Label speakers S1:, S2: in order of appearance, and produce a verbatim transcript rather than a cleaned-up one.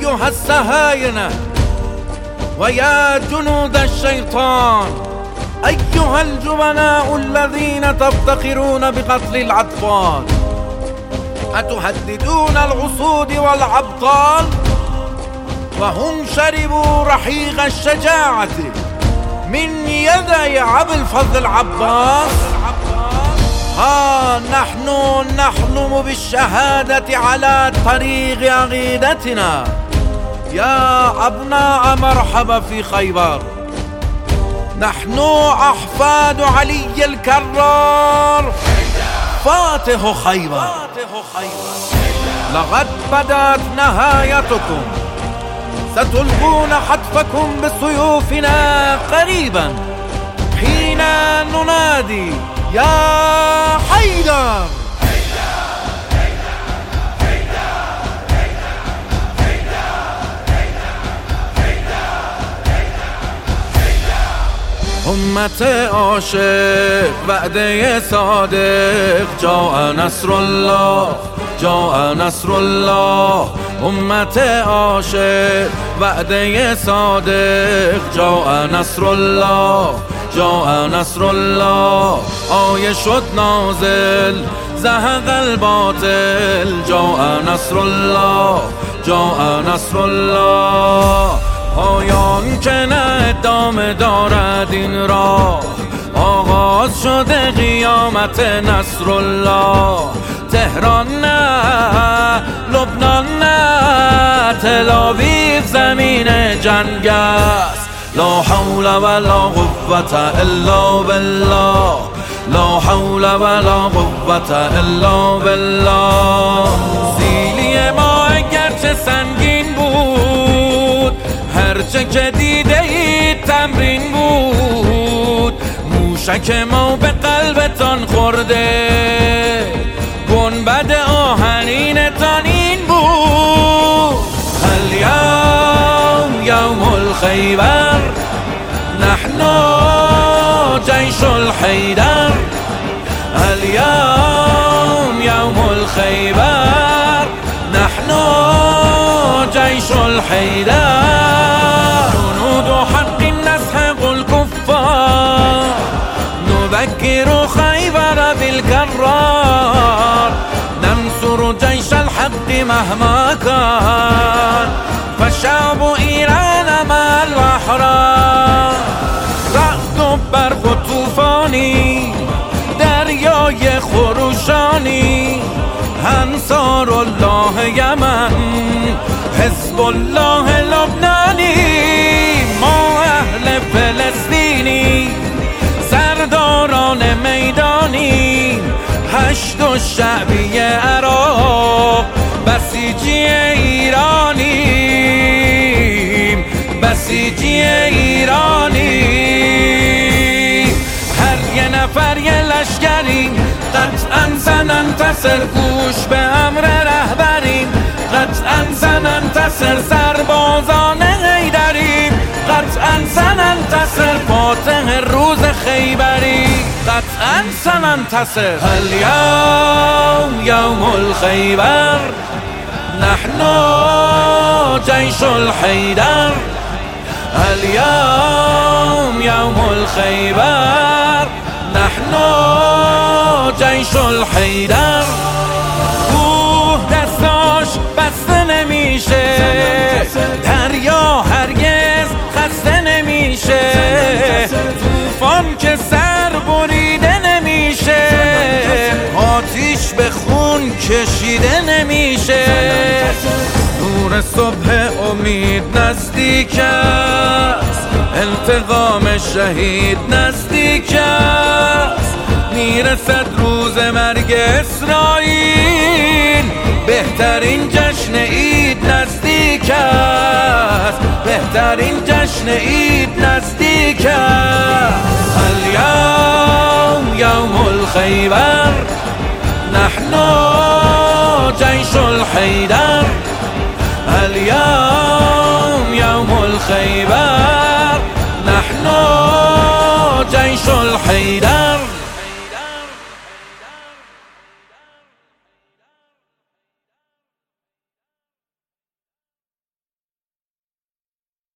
S1: أيها السهاينة ويا جنود الشيطان، أيها الجبناء الذين تفتخرون بقتل الأطفال، أتهددون العصود والأبطال وهم شربوا رحيق الشجاعة من يدي أبي الفضل عباس؟ ها نحن نحلم بالشهادة على طريق عقيدتنا. يا أبناء مرحبا في خيبر، نحن أحفاد علي الكرار فاتح خيبر. لقد بدأت نهايتكم، ستلقون حتفكم بسيوفنا قريبا حين ننادي يا حيدر. أمة عاشق وعده صادق، جاء نصر الله جاء نصر الله. أمة عاشق وعده صادق، جاء نصر الله جاء نصر الله. آیه شد نازل زهق الباطل، جاء نصر الله جاء نصر الله. پایان که نه ادامه دارد این راه، آغاز شده قیامت نصر الله. تهران نه، لبنان نه، تل‌آویو زمین جنگ است. لا حول ولا قوة الا بالله، لا حول ولا قوة الا بالله. سیلی ما اگرچه سنگین بود، هرچه که دیده اید تمرین بود. موشک ما به قلبتان خورده، گنبد آهنینتان این بود. الیوم یوم الخیبر، نحن جیش الحیدر. الیوم یوم الخیبر، نحن جیش الحیدر. جنود حق نسحق الكفار، نذكر خيبر بالكرار. ننصر جيش الحق مهما كان، فشعب ایران مع الأحرار. رعد و برق و طوفانی، دریای خروشانی، انصار الله یمن، حزب الله لبنانی. ما اهل فلسطینی، سرداران میدانی، هشت و شعبی عراق، بسیجی ایرانی، بسیجی ایرانی. هر یه نفر یه لشکریم، قطعا سننتصر. گوش به امر رهبریم، قطعا سننتصر. سربازان حیدریم، قطعا سننتصر. فاتح روز خیبری، قطعا سننتصر. الیوم یوم الخیبر، نحن جیش الحیدر. الیوم یوم الخیبر، نحن جیش الحیدر. کوه دستاش بسته نمیشه، دریا هرگز خسته نمیشه. طوفان که سر بریده نمیشه، آتیش به خون کشیده نمیشه. نور صبح امید نزدیک است، انتقام شهید نزدیک است. میرسد روز مرگ اسرائیل، بهترین جشن عید نزدیک است، بهترین جشن عید نزدیک است. الیوم یوم الخیبر، نحن جیش الحیدر. الیوم یوم الخیبر، نحن جیش الحیدر.